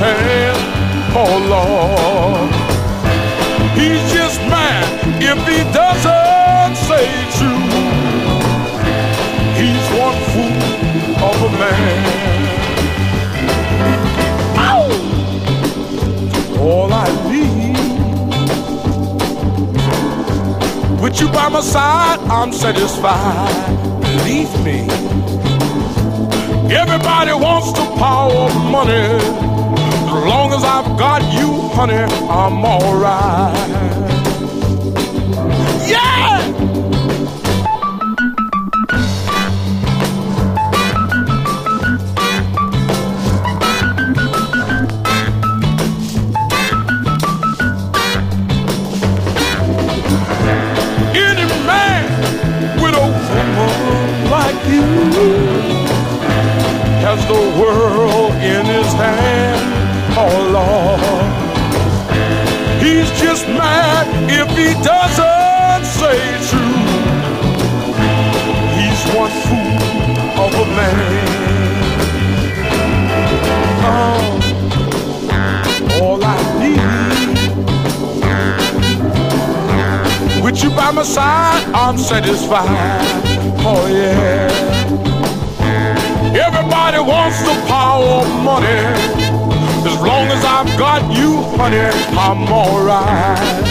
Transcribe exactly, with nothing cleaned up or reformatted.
hand. Oh Lord, he's just mad if he doesn't say true. He's one fool of a man. Ow! All I need, with you by my side, I'm satisfied. Believe me, everybody wants the power of money. As long as I've got you, honey, I'm alright. Yeah! Any man with a woman like you has the world in his hand. Oh Lord, he's just mad if he doesn't say true. He's one fool of a man. Oh, all I need, with you by my side, I'm satisfied. Oh yeah. Everybody wants the power of money. As long as I've got you, honey, I'm alright.